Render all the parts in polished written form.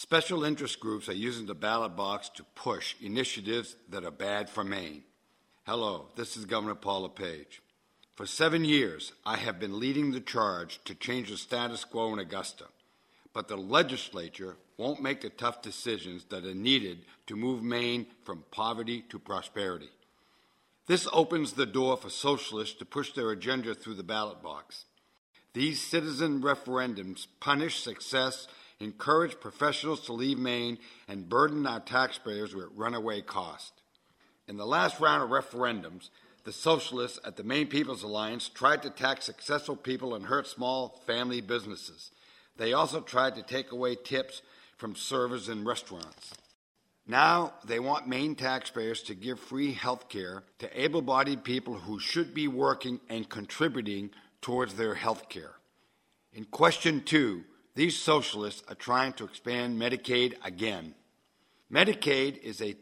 Special interest groups are using the ballot box to push initiatives that are bad for Maine. Hello, this is Governor Paul LePage. For 7 years, I have been leading the charge to change the status quo in Augusta, but the legislature won't make the tough decisions that are needed to move Maine from poverty to prosperity. This opens the door for socialists to push their agenda through the ballot box. These citizen referendums punish success, encourage professionals to leave Maine, and burden our taxpayers with runaway cost. In the last round of referendums, the socialists at the Maine People's Alliance tried to tax successful people and hurt small family businesses. They also tried to take away tips from servers in restaurants. Now they want Maine taxpayers to give free health care to able-bodied people who should be working and contributing towards their health care. In question 2, these socialists are trying to expand Medicaid again. Medicaid is a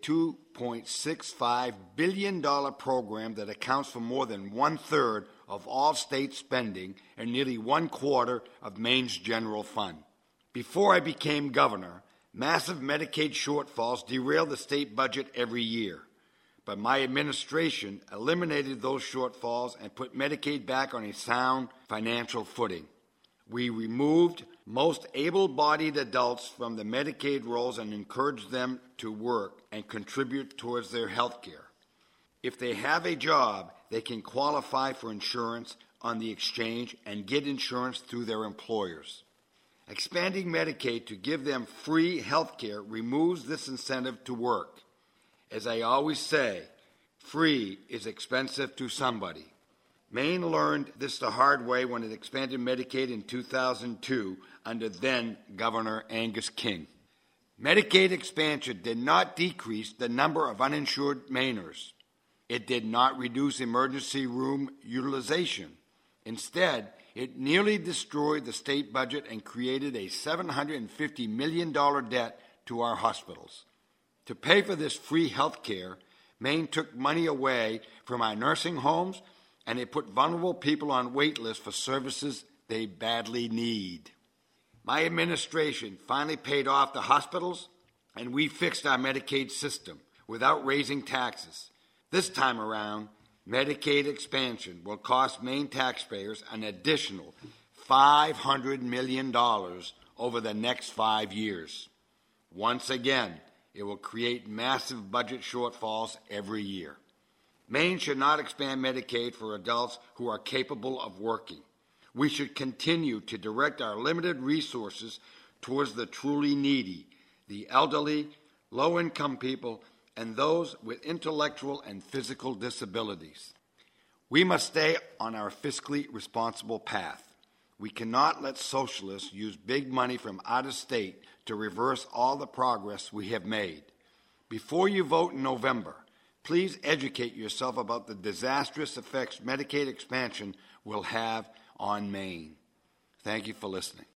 $2.65 billion program that accounts for more than 1/3 of all state spending and nearly 1/4 of Maine's general fund. Before I became governor, massive Medicaid shortfalls derailed the state budget every year. But my administration eliminated those shortfalls and put Medicaid back on a sound financial footing. We removed most able-bodied adults from the Medicaid rolls and encouraged them to work and contribute towards their health care. If they have a job, they can qualify for insurance on the exchange and get insurance through their employers. Expanding Medicaid to give them free health care removes this incentive to work. As I always say, free is expensive to somebody. Maine learned this the hard way when it expanded Medicaid in 2002 under then-Governor Angus King. Medicaid expansion did not decrease the number of uninsured Mainers. It did not reduce emergency room utilization. Instead, it nearly destroyed the state budget and created a $750 million debt to our hospitals. To pay for this free health care, Maine took money away from our nursing homes, and it put vulnerable people on wait lists for services they badly need. My administration finally paid off the hospitals, and we fixed our Medicaid system without raising taxes. This time around, Medicaid expansion will cost Maine taxpayers an additional $500 million over the next 5 years. Once again, it will create massive budget shortfalls every year. Maine should not expand Medicaid for adults who are capable of working. We should continue to direct our limited resources towards the truly needy, the elderly, low-income people, and those with intellectual and physical disabilities. We must stay on our fiscally responsible path. We cannot let socialists use big money from out of state to reverse all the progress we have made. Before you vote in November, please educate yourself about the disastrous effects Medicaid expansion will have on Maine. Thank you for listening.